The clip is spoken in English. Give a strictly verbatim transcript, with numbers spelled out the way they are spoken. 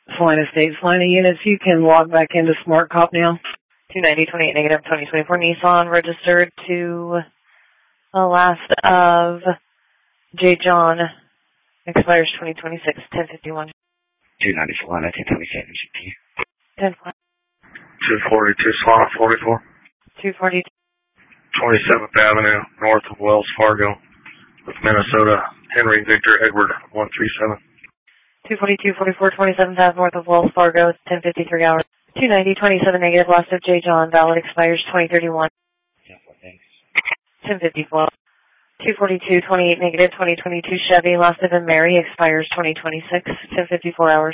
Salina State, Salina units, you can log back into Smart Cop now. two ninety, twenty-eight negative, twenty twenty-four Nissan registered to the last of J. John, expires twenty twenty-six, ten fifty-one. two ninety Salina, ten twenty-seven G P. ten two forty-two Salina, forty-four. two forty-two. twenty-seventh Avenue, north of Wells Fargo, with Minnesota, Henry Victor Edward, one three seven. two forty-two, forty-four, twenty-seventh Avenue, north of Wells Fargo, ten fifty-three hours. two ninety, twenty-seven negative, last of J. John, valid expires twenty thirty-one. ten fifty-four. two forty-two, twenty-eight negative, twenty twenty-two Chevy, last of Mary, expires twenty twenty-six, ten fifty-four hours.